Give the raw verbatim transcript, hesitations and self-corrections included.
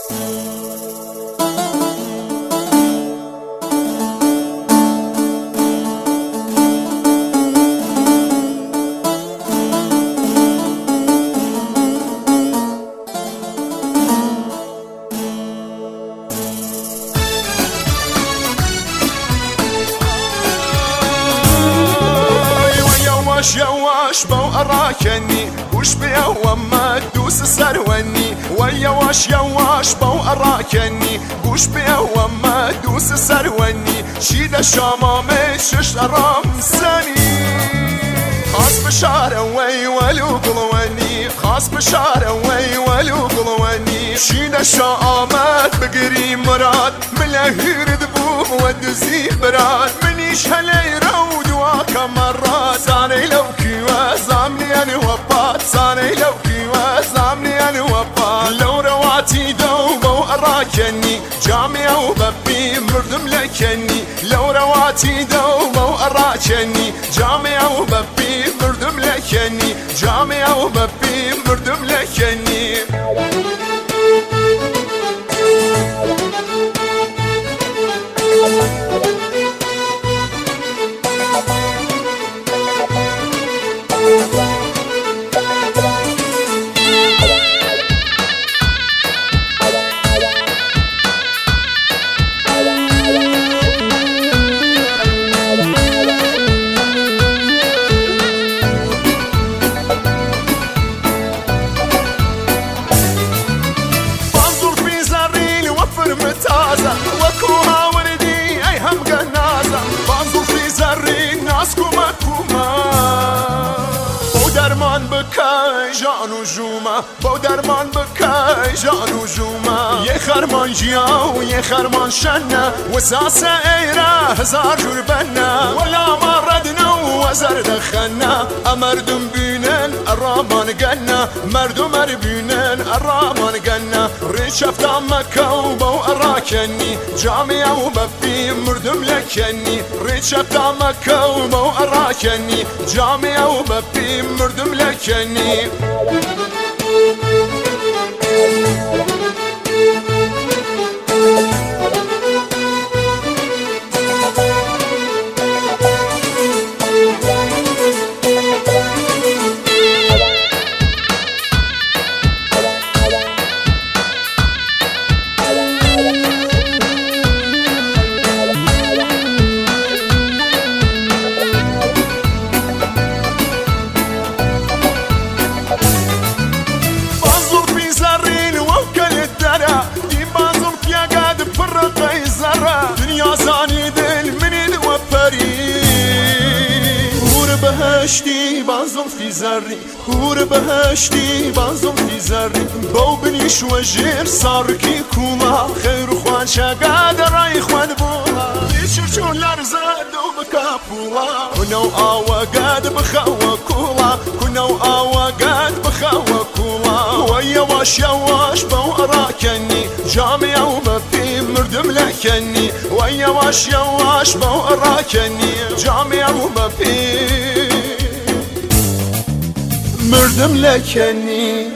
يواش بو أراكني وش بيا وما تدوس سروني ويواش يواش بو أراكني وش بيا وما تدوس سروني شيد الشمامي شش رمسني خاص بشارة وي ولو قلواني خاص بشارة وي ولو قلواني شيد الشامات بقري مراد ملاهير ذبوب ودزي براد منيش هلي رود واكا مرات صاني لو كيوا زامني أنا وبات صاني لو كيوا زامني أنا وبات لو رواتي دوبة وأراكني جامعة وببي مردم لكني لو رواتي دوبة وأراكني جامعة وببي مردم لكني جامعة وببي مردم لكني متازة وكوها وردي أي هم قنازة بانظر في زري ناس كوما كوما بودرمان بكاي جانو جوما بودرمان بكاي جانو جوما يخرمان جياو يخرمان شنا وساسة ايرا هزار جربنا ولا مردنا وزر دخلنا أمردم بينن الرامان قنا مردم بينن الرامان قنا ريشفت عمك وبو أراكني جامعة وببي مردم لكني ريشفت عمك وبو أراكني جامعة وببي مردم لكني بهشتي بانزم في زري هور بهشتي بانزم في زري بو بنيش وجير صاركي كوما خير خوان شاقاد راي خوان بولا يشرشون لارزاد وبكابولا كنو آوا قاد بخوا كولا كنو آوا قاد بخوا كولا ويواش يواش بو أراكني جامعة وببي مردم لكني ويواش يواش بو أراكني جامعة وببي مردم لكني